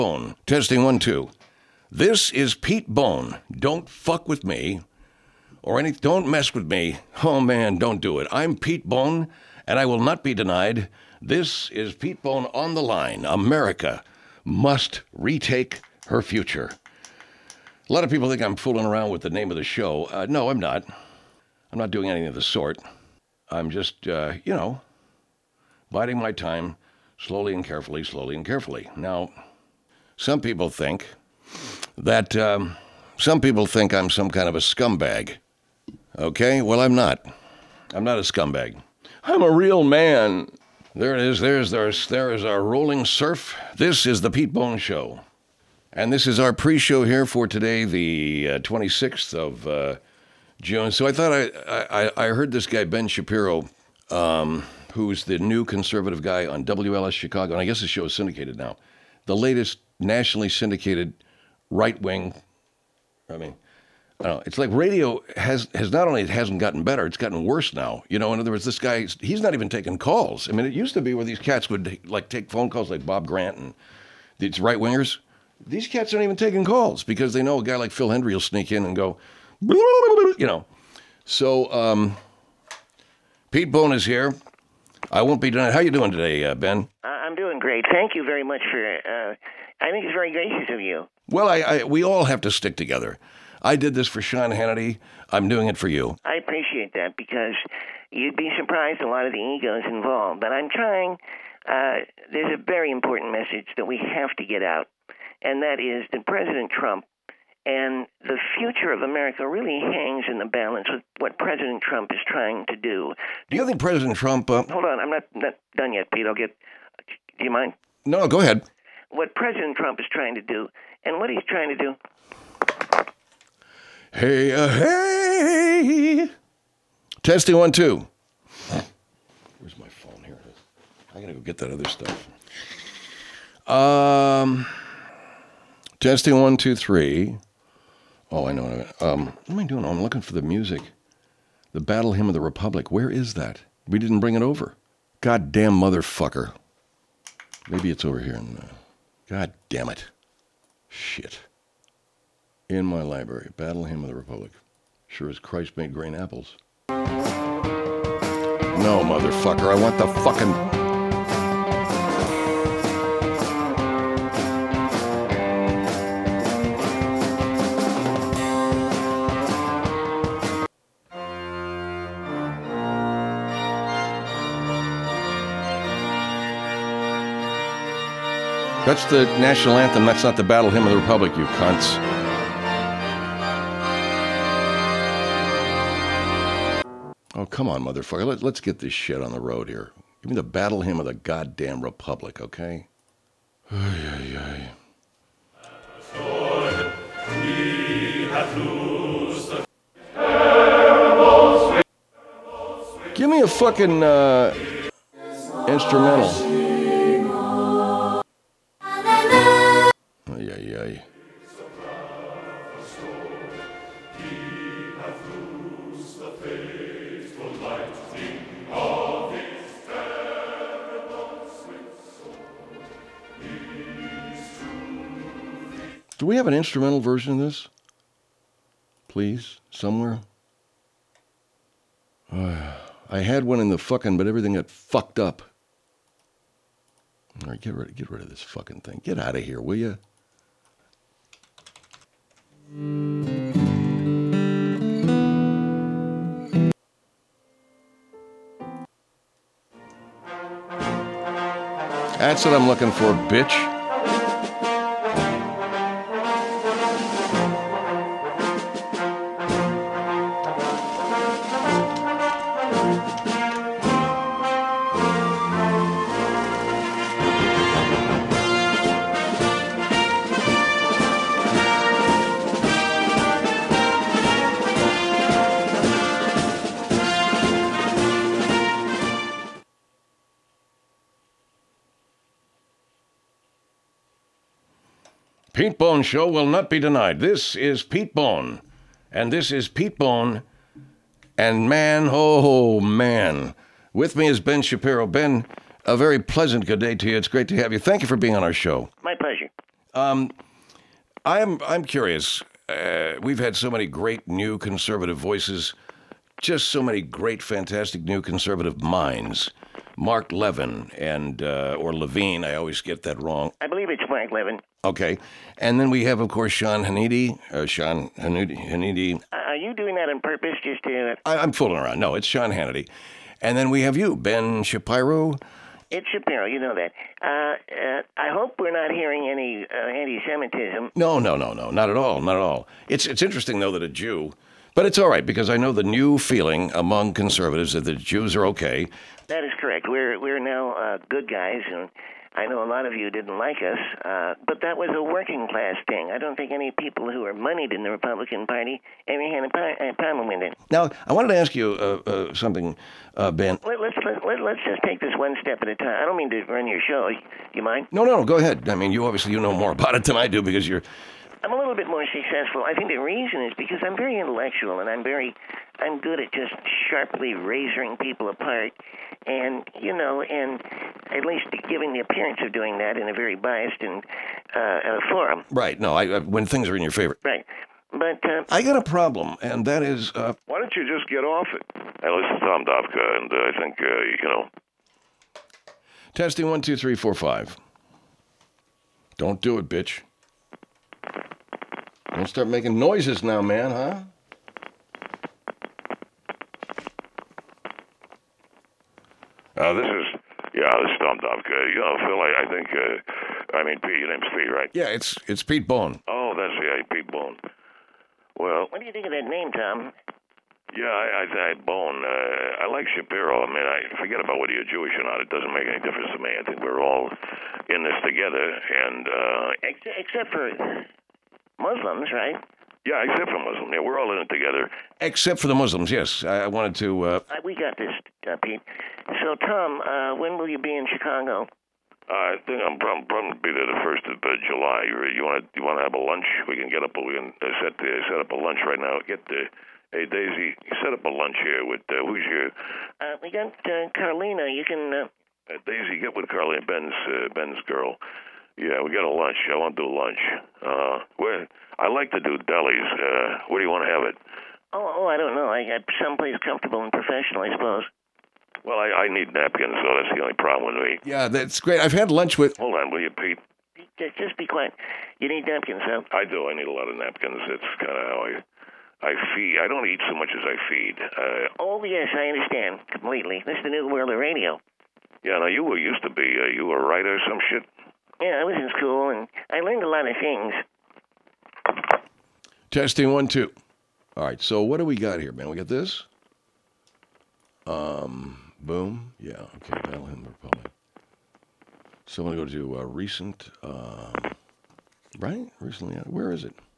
Bone. Testing 1, 2. This is Pete Bone. Don't fuck with me. Don't mess with me. Oh man, don't do it. I'm Pete Bone, and I will not be denied. This is Pete Bone on the line. America must retake her future. A lot of people think I'm fooling around with the name of the show. No, I'm not. I'm not doing anything of the sort. I'm just, biding my time slowly and carefully. Now, some people think I'm some kind of a scumbag. Okay? Well, I'm not. I'm not a scumbag. I'm a real man. There it is. There is our rolling surf. This is the Pete Bone Show. And this is our pre-show here for today, the 26th of June. So I thought I heard this guy, Ben Shapiro, who's the new conservative guy on WLS Chicago, and I guess the show is syndicated now. The latest nationally syndicated right-wing, I don't know, it's like radio has not only, it hasn't gotten better, it's gotten worse now. In other words, this guy, he's not even taking calls. I mean, it used to be where these cats would take phone calls like Bob Grant and these right-wingers. These cats aren't even taking calls because they know a guy like Phil Hendry will sneak in and go, So, Pete Bone is here. I won't be denied. How you doing today, Ben? I'm doing great. Thank you very much for, I think it's very gracious of you. Well, we all have to stick together. I did this for Sean Hannity. I'm doing it for you. I appreciate that because you'd be surprised a lot of the egos involved. But I'm trying. There's a very important message that we have to get out, and that is that President Trump and the future of America really hangs in the balance with what President Trump is trying to do. Do you think President Trump... Hold on, I'm not done yet, Pete. Do you mind? No, go ahead. What President Trump is trying to do, and what he's trying to do... Hey. Testing 1, 2. Where's my phone? Here it is. I gotta go get that other stuff. Testing 1, 2, 3. Oh, I know. What am I doing? I'm looking for the music. The Battle Hymn of the Republic. Where is that? We didn't bring it over. Goddamn motherfucker. Maybe it's over here. God damn it. Shit. In my library. Battle Hymn of the Republic. Sure as Christ made grain apples. No, motherfucker. I want the fucking... That's the national anthem. That's not the Battle Hymn of the Republic, you cunts. Oh, come on, motherfucker. Let's get this shit on the road here. Give me the Battle Hymn of the goddamn Republic, okay? Give me a fucking instrumental. Do we have an instrumental version of this? Please, somewhere? I had one in the fucking, but everything got fucked up. All right, get rid of this fucking thing. Get out of here, will you? That's what I'm looking for, bitch. Pete Bone Show will not be denied. This is Pete Bone, and this is Pete Bone, and man, oh man, with me is Ben Shapiro. Ben, a very pleasant good day to you. It's great to have you. Thank you for being on our show. My pleasure. I'm curious. We've had so many great new conservative voices, just so many great, fantastic new conservative minds. Mark Levin and or Levine. I always get that wrong. I believe it's Mark Levin. Okay, and then we have, of course, Sean Hannity. Hannity. Are you doing that on purpose just to... I'm fooling around. No, it's Sean Hannity. And then we have you, Ben Shapiro. It's Shapiro, you know that. I hope we're not hearing any anti-Semitism. No, not at all, not at all. It's interesting, though, that a Jew, but it's all right, because I know the new feeling among conservatives that the Jews are okay. That is correct. We're now good guys, and I know a lot of you didn't like us, but that was a working class thing. I don't think any people who are moneyed in the Republican Party ever had a problem with it. Now, I wanted to ask you something, Ben. Let's just take this one step at a time. I don't mean to run your show. You mind? No, go ahead. I mean, you know more about it than I do because you're... I'm a little bit more successful. I think the reason is because I'm very intellectual, and I'm good at just sharply razoring people apart, and at least giving the appearance of doing that in a very biased and forum. Right. No, when things are in your favor. Right. But I got a problem, and that is... Why don't you just get off it? Hey, listen, Tom Dovka, and I think, Testing 1, 2, 3, 4, 5. Don't do it, bitch. Don't start making noises now, man, huh? This is Tom Dovka. Phil, I think, Pete, your name's Pete, right? Yeah, it's Pete Bone. Oh, that's Pete Bone. Well, what do you think of that name, Tom? yeah, I Bone. I like Shapiro. I mean, I forget about whether you're Jewish or not. It doesn't make any difference to me. I think we're all in this together, and... Except for Muslims, right? Yeah, except for Muslims. Yeah, we're all in it together. Except for the Muslims, yes. I wanted to... We got this, Pete. So, Tom, when will you be in Chicago? I think I'm probably be there the 1st of July. You want to have a lunch? We can get up. We can set up a lunch right now. Hey, Daisy, set up a lunch here with who's here? We got Carlina. You can. Daisy, get with Carlina, Ben's girl. Yeah, we got a lunch. I want to do lunch. I like to do delis. Where do you want to have it? Oh, I don't know. I got someplace comfortable and professional, I suppose. Well, I need napkins, so that's the only problem with me. Yeah, that's great. I've had lunch with... Hold on, will you, Pete? Just be quiet. You need napkins, huh? I do. I need a lot of napkins. It's kind of how I feed. I don't eat so much as I feed. Oh, yes, I understand completely. This is the new world of radio. Yeah, now you used to be, you were a writer or some shit? Yeah, I was in school, and I learned a lot of things. Testing 1, 2. All right, so what do we got here, man? We got this? Boom. Yeah, okay, that'll hit Republic. So I'm going to go to recent, right? Recently, where is it?